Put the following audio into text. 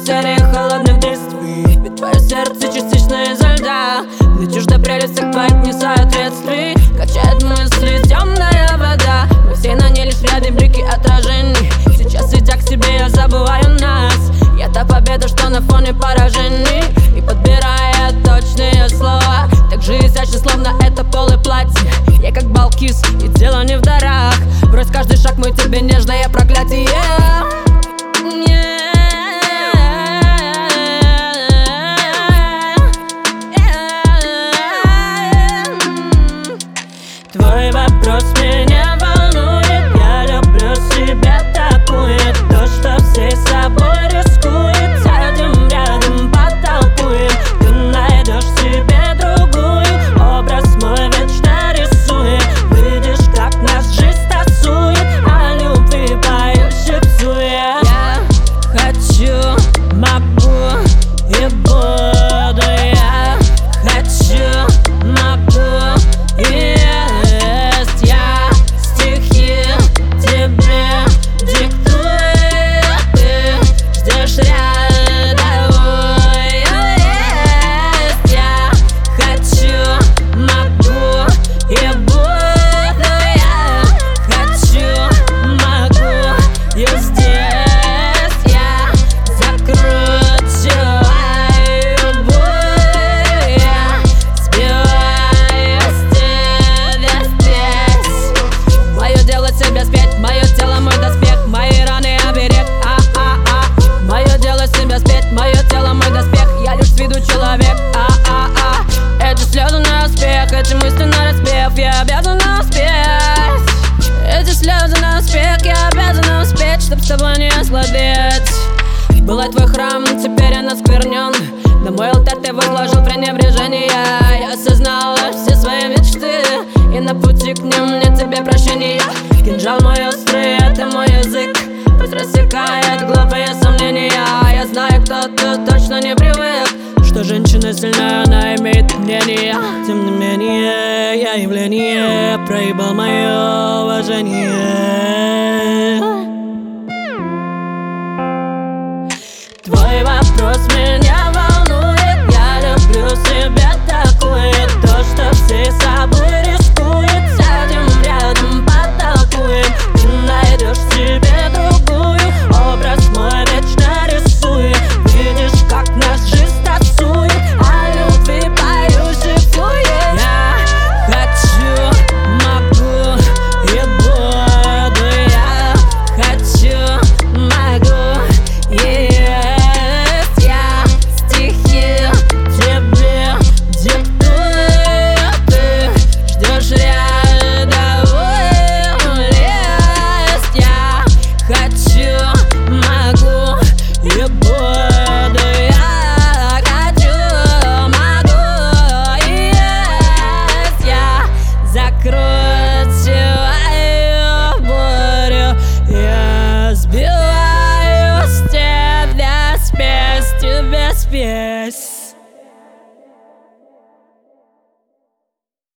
серии холодных действий. Ведь твое сердце частично изо льда. Мне чужда прелесть всех твоих несоответствий. Качает мысли темная вода. Мы все на ней лишь ряды блики отражений. Сейчас, идя к себе, я забываю нас. Я та победа, что на фоне поражений. И подбирая точные слова, так же изящно, словно это полы платье. Я как Балкис, и дело не в дарах. Брось каждый шаг мой тебе нежное проклятие. Твой вопрос меня волнует. Я люблю себя такую. То, что всей собой рискует. Сядем рядом, потолкуем. Ты найдешь себе другую. Образ мой вечно рисует. Видишь, как нас жизнь тасует. О любви поющей псует. Я хочу, могу и буду. Я хочу, могу и эти мысли на распев, я обязана успеть. Эти слезы на успех, я обязана успеть, чтоб с тобой не ослабеть. Была твой храм, но теперь он осквернен. На мой алтарь ты возложил пренебрежение. Я осознала все свои мечты, и на пути к ним нет тебе прощения. Кинжал мой острый, это мой язык, пусть рассекает глупые сомнения. Я знаю, кто-то точно не привык, что женщина сильная, она имеет мнение. Тем не менее, я явление, проебал мое уважение.